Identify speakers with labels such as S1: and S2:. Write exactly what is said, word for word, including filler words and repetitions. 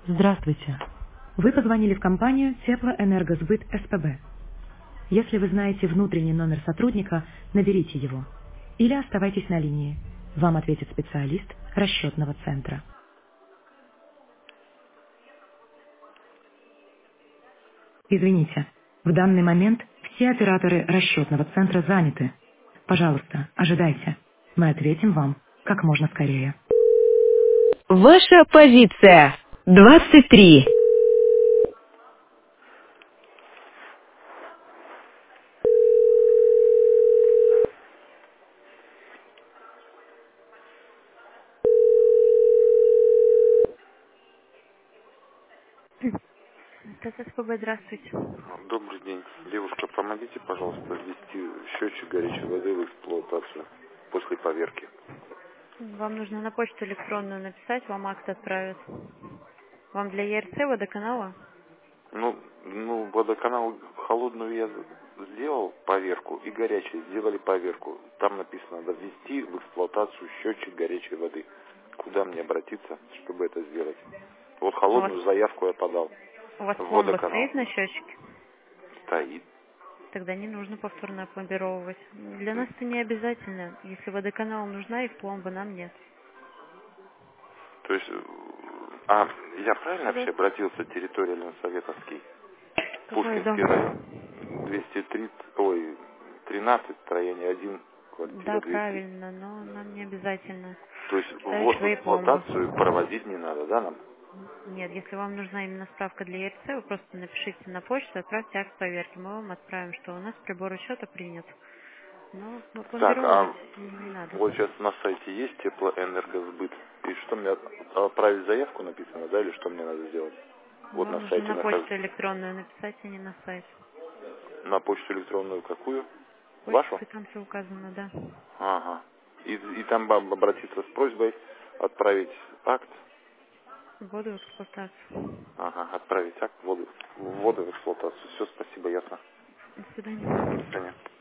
S1: Здравствуйте. Вы позвонили в компанию Теплоэнергосбыт СПБ. Если вы знаете внутренний номер сотрудника, наберите его. Или оставайтесь на линии. Вам ответит специалист расчетного центра. Извините, в данный момент все операторы расчетного центра заняты. Пожалуйста, ожидайте. Мы ответим вам как можно скорее. Ваша позиция. двадцать три. Это СПБ, здравствуйте.
S2: Добрый день. Девушка, помогите, пожалуйста, ввести счетчик горячей воды в эксплуатацию после поверки.
S3: Вам нужно на почту электронную написать, вам акт отправят. Вам для ЕРЦ водоканала?
S2: Ну, ну, водоканал холодную я сделал поверку и горячей сделали поверку. Там написано, надо ввести в эксплуатацию счетчик горячей воды. Куда мне обратиться, чтобы это сделать? Вот
S3: У вас,
S2: холодную заявку я подал
S3: у вас
S2: в
S3: пломба
S2: водоканал.
S3: стоит на счетчике?
S2: Стоит.
S3: Тогда не нужно повторно опломбировывать. Для нас это не обязательно. Если водоканалу нужна их пломба, нам нет.
S2: То есть, э, а я правильно
S3: Да.
S2: вообще обратился, территориально Советовский?
S3: Какой
S2: Пушкинский район,
S3: дом?
S2: двести тридцать, ой, тринадцать, строение один, квартира
S3: Да,
S2: двести.
S3: правильно, но нам не обязательно
S2: То есть
S3: ставить
S2: ввод в
S3: свои пломбы.
S2: эксплуатацию проводить не надо, да, нам?
S3: Нет, если вам нужна именно справка для ЕРЦ, вы просто напишите на почту, отправьте акт проверки. Мы вам отправим, что у нас прибор учета принят. Но
S2: Так,
S3: опломбировывать
S2: а
S3: не надо.
S2: вот сейчас на сайте есть теплоэнергосбыт. И что мне от- отправить заявку написано, да, или что мне надо сделать? Вот на
S3: Вам нужно
S2: сайте
S3: на
S2: нахожусь.
S3: почту электронную написать, а не на сайт.
S2: На почту электронную какую? Вашу?
S3: Почта там все указано, да.
S2: Ага. И, и там об- обратиться с просьбой отправить акт.
S3: Воду в эксплуатацию.
S2: Ага, отправить акт ввода, ввода в эксплуатацию. Все, спасибо, ясно.
S3: До
S2: До
S3: свидания.
S2: свидания.